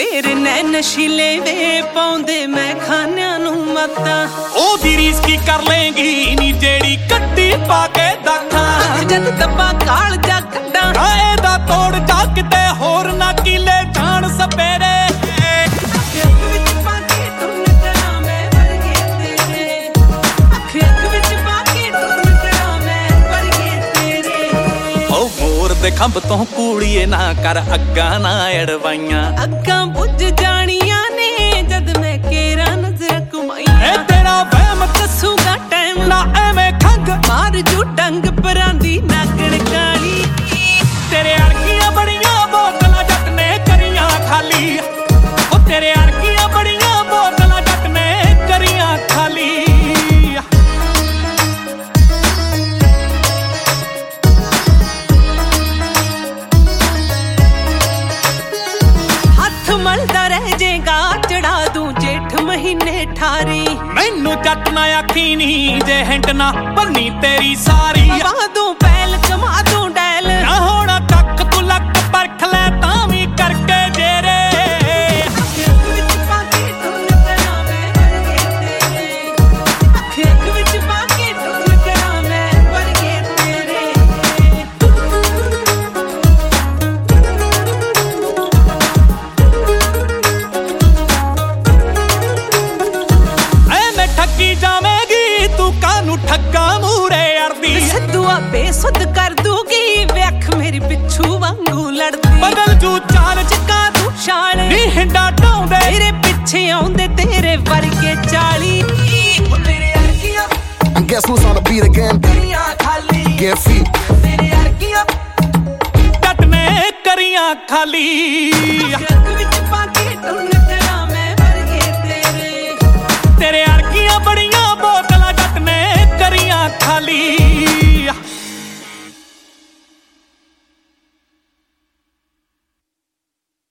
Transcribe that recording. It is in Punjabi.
तेरे नैन नशीले वे पाउंदे मैं खानियां नू मत्ता ओ दी रीस की कर लेंगी नी जेड़ी कट्टी पाके दाखा जद दब्बा काल जा कड्डा काए दा तोड़ जा किते होर ना किले जान सपेरे ਦੇ ਖੰਭ ਤੋਂ ਕੂੜੀਏ ਨਾ ਕਰ ਅੱਗਾਂ ਨਾ ਅੜਵਾਈਆਂ ਅੱਗਾਂ ਬੁੱਝ ਜਾਣੀਆਂ ਨੇ ਜਦ ਮੈਂ ਕੇਰਾ ਨਜ਼ਰ ਘੁਮਾਈਆਂ ਇਹ ਤੇਰਾ ਵਹਿਮ ਦੱਸੂਗਾ ਟਾਈਮ ਨਾ ਐਵੇਂ ਖੰਗ ਮਾਰ ਜੂ ਡੰਗ ਪਰਾਂਦੀ ਨਾਗਣ ਕਾਲੀ ਤੇਰੇ ਅਰਕੀਆਂ ਬੜੀਆਂ ਬੋਤਲਾਂ ਜੱਟ ਨੇ ਕਰੀਆਂ ਖਾਲੀ ਉਹ ਤੇਰੇ ਅਰਕੀਆਂ ਬੜੀਆਂ ਬੋਤਲਾਂ ਜੱਟ ਨੇ ਕਰੀਆਂ ਖਾਲੀ ਮਲਦਾ ਰਹਿ ਜੇਗਾ ਚੜਾ ਦੂੰ ਜੇਠ ਮਹੀਨੇ ਠਾਰੀ ਮੈਨੂੰ ਜੱਟ ਨਾ ਆਖੀ ਨੀ ਜੇ ਹਿੰਟ ਨਾ ਬੰਨੀ ਤੇਰੀ ਸਾਰੀ ਪਵਾ ਦੂੰ ਪੈਲ ਕਮਾ ਦੂੰ ਡੈਲ ਨਾ ਹੋਣਾ ਟੱਕ ਤੂੰ ਲੱਕ ਪਰਖ ਲੈ ਤਾਂ ਵੀ ਕਰਕੇ ਜੇਰੇ ਠੱਗਾ ਮੂਰੇ ਅੜਦੀ ਸੱਦੂਆ ਬੇਸੁੱਧ ਕਰ ਦੂਗੀ ਵੇਖ ਮੇਰੀ ਪਿੱਛੂ ਵਾਂਗੂ ਲੜਦੀ ਬਦਲ ਜੂ ਚਾਲ ਚੱਕਾ ਤੂੰ ਛਾਲ ਨੀ ਹਿੰਡਾ ਢਾਉਂਦੇ ਤੇਰੇ ਪਿੱਛੇ ਆਉਂਦੇ ਤੇਰੇ ਵਰਗੇ 40 ਤੇਰੇ ਅਰਕੀਆਂ And guess who's on the beat again? ਕਰੀਆਂ ਖਾਲੀ Get feet. ਤੇਰੇ ਅਰਕੀਆਂ ਜੱਟ ਨੇ ਕਰੀਆਂ ਖਾਲੀ ਵਿੱਚ ਪਾ ਕੇ